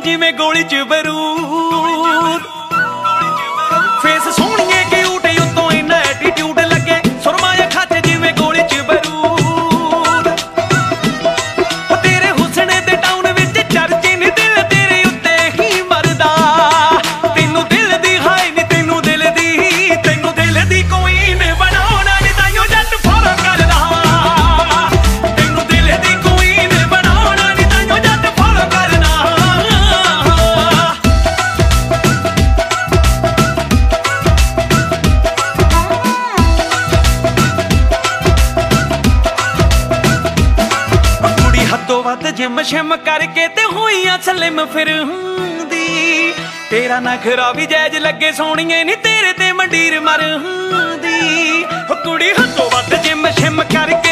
ਜਿਵੇਂ ਗੋਲੀ ਚ ਬਰੂਦ। ਫੇਸ ਸੋਹਣੀਏ ਕਿਊਟ ਉੱਤੋਂ ਇੰਨਾ ਐਟੀਟਿਊਡ ਲੱਗੇ ਸੁਰਮਾ ਅੱਖਾਂ ਚ ਜਿਵੇਂ ਗੋਲੀ ਚ ਬਰੂਦ। ਤੇਰੇ ਹੁਸਨ ਦੇ ਟਾਊਨ ਵਿੱਚ ਚਰਚੇ ਨੇ ਦਿਲ ਤੇਰੇ ਉੱਤੇ ਹੀ ਮਰਦਾ। ਤੈਨੂੰ ਦਿਲ ਦੀ ਹਾਏ ਨੀ ਤੈਨੂੰ ਦਿਲ ਦੀ ਕੋਈ ਨੇ ਬਣਾਉਣਾ ਨੀ ਤਾਈਓ ਜੱਟ ਫੋਲੋ ਕਰਦਾ। ਤੈਨੂੰ ਦਿਲ ਦੀ ਕੋਈ ਨੇ ਬਣਾਉਣਾ ਨੀ ਤਾਈਓ ਜੱਟ ਫੋਲੋ ਕਰਦਾ। ਕੁੜੀ ਹੱਦੋਂ ਵੱਧ ਜਿਮ ਸ਼ਿਮ ਕਰਕੇ ਤੇ ਹੋਈਆਂ ਸਲਿਮ ਫਿਰ ਹੁੰਦੀ। ਤੇਰਾ ਨਖਰਾ ਵੀ ਜਾਇਜ਼ ਲੱਗੇ ਸੋਹਣੀਏ ਨੀ ਤੇਰੇ ਤੇ ਮੰਡੀਰ ਮਰ ਹੁੰਦੀ। ਕੁੜੀ ਹੱਦੋਂ ਵੱਧ ਜਿਮ ਸ਼ਿਮ ਕਰਕੇ